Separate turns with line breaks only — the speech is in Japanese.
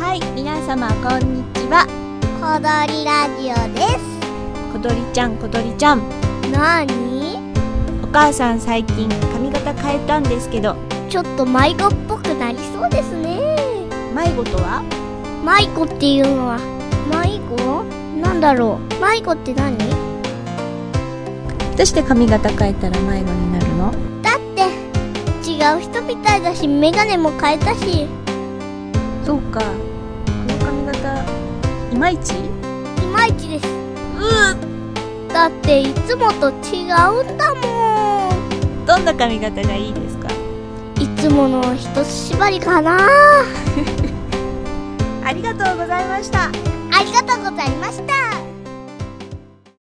はい、皆様こんにちは。
小鳥ラジオです。
小鳥ちゃん、小鳥ちゃん。
なーに？
お母さん最近髪型変えたんですけど、
ちょっと迷子っぽくなりそうですね。
迷子とは？
迷子っていうのは迷子？なんだろう。迷子って何？
どうして髪型変えたら迷子になるの？
だって違う人みたいだし、メガネも変えたし。
そうか、この髪型いまいち？
いまいちです。だっていつもと違うんだもん。
どんな髪型がいいですか？
いつもの一つ縛りかな。
ありがとうございました。
ありがとうございました。